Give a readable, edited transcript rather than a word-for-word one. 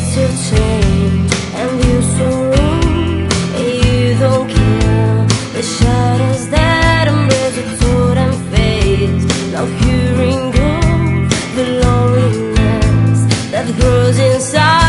to change and you so rude, and you don't care. The shadows that embrace your totem face, now hearing you, the loneliness that grows inside.